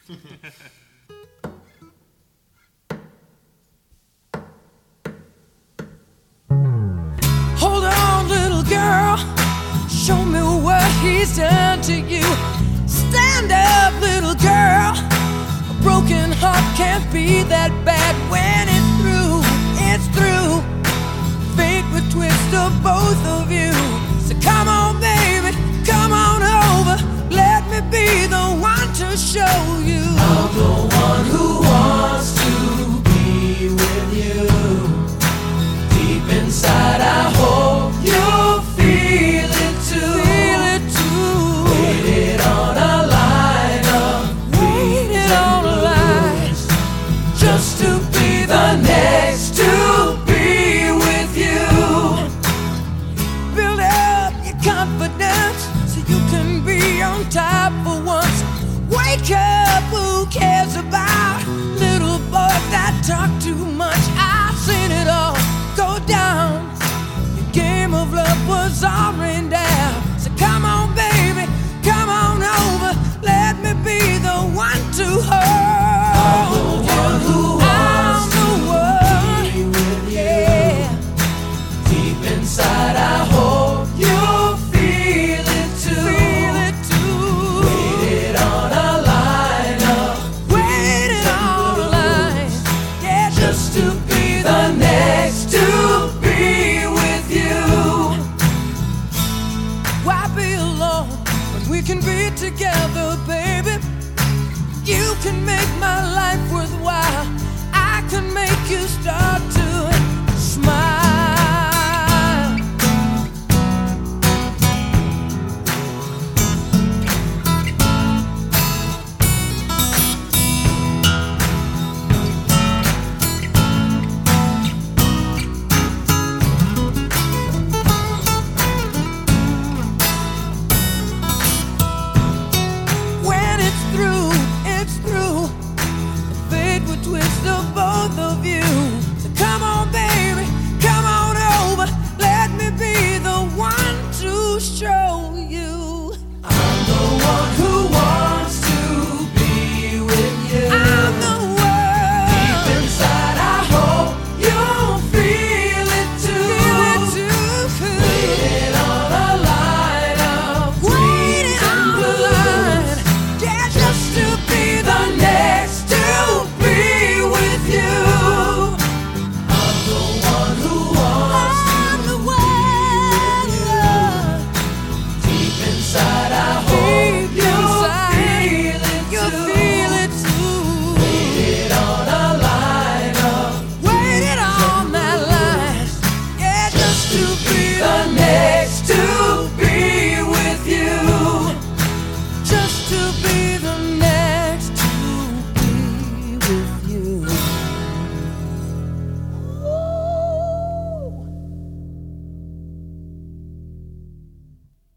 Hold on, little girl, show me what he's done to you. Stand up, little girl, a broken heart can't be that bad. When it's through, it's through. Fate would twist of both of you. So come on, baby, come on over. Let me be the one to show you. I'm the one who wants to be with you. Deep inside, I hope you feel it too. Feel it too. Waited on a line of Waited on a line just to be the next to be with you. Build up your confidence so you can be on top for once. Wake up, who cares about little boys that talk too much? I've seen it all go down. Your game of love was all rained down. So come on, baby, come on over. Let me be the one to hold. I'm the one who wants I'm the one. to be with you. Yeah. Deep inside, I hope you feel it too. Feel it too. Waited on a line of Waiting on the line. Yeah, just to be the next to be with you. why be alone when we can be together, baby? You can make my life